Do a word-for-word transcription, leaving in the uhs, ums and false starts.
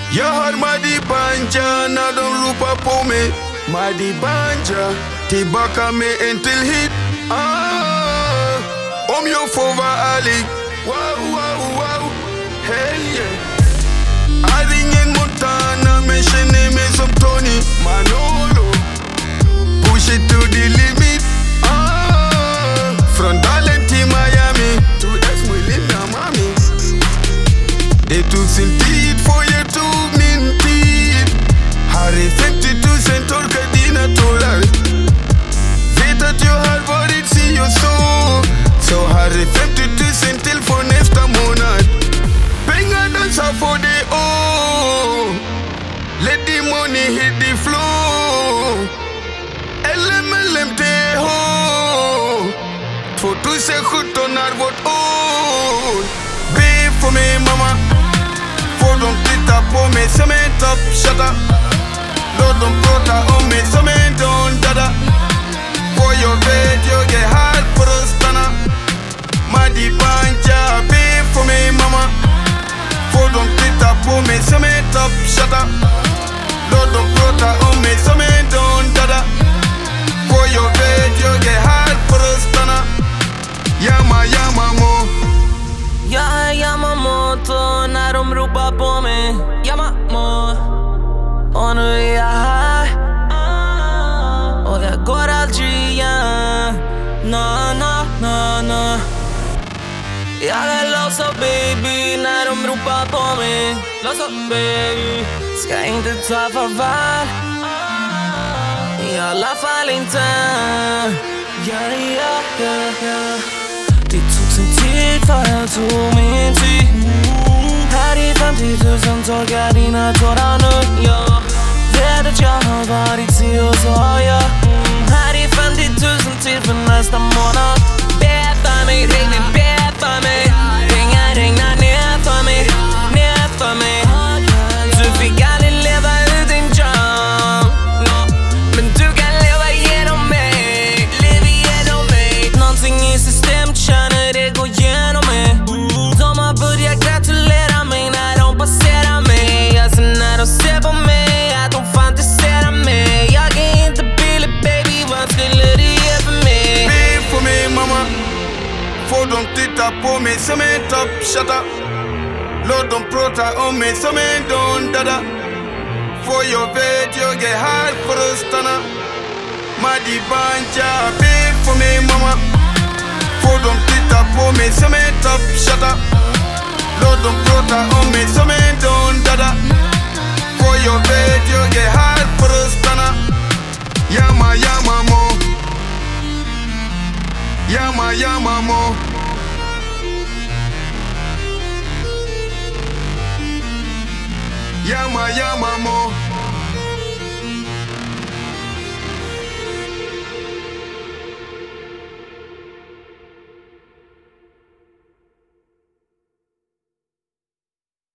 Jag har Madi Banja när de ropar på mig. Madi Banja, tillbaka med en till hit. Ah, om jag får vara ärlig. Wow, wow, wow, hell yeah. Är ingen Montana men känner mig som Tony Manolo. Push it to the limit. Ah, från Dalen till Miami. To that's my lilla mami. Det tog sin tid för jag tog min tid. Här är femtio tusen, torka dina tårar. Vet att jag har varit si och så. Så här är femtio tusen till för nästa månad. Pengar dansar för det, oh. Let the money hit the flow. L M L M T H. tjugosjutton är vårt år. Be för mig mamma. Får de titta på mig som en top shutter. Låt dem prata om mig som en don dada. För jag vet jag är här för att stanna. Madi Banja, be för mig mamma. Får de titta på mig som en top shutter. Låt dem prata om mig som en don dada. För jag vet jag är här för att stanna. Yama yama mo. Jag är Yamamoto när de ropar på mig. Yamamo. Och nu är jag här. Och jag går aldrig igen. No, no, no, no. Jag är lost up baby när de ropar på mig. Lost up baby. Ska inte ta farväl. I alla fall inte. Ja, ja, ja, ja. Det tog sin tid för jag tog min tid. Här är femtio tusen, torka dina tårar nu. Jag vet att jag har varit si och så, ja. Här är femtio tusen till för nästa månad. Be för mig, regnen be för mig. Pengar regnar ner för mig, ner för mig. Du fick aldrig leva ut din dröm, no. Men du kan leva genom mig, lev igenom mig. Någonting i systemet känner det går genom mig. De har börjat gratulera mig när de passerar mig. Alltså när de ser på mig att de fantiserar mig. Jag är inte billig baby, vad skulle du ge för mig? Be för mig mamma. Får de titta på mig som en top shutter. Låt dem prata om mig som en don dada. För jag vet jag är här för att stanna. Madi Banja, be för mig mamma. Får de titta på mig som en top shutter. Låt dem prata om mig som en don dada. För jag vet jag är här för att stanna. Yama yama mo. Yama yama mo. Yama yama mo.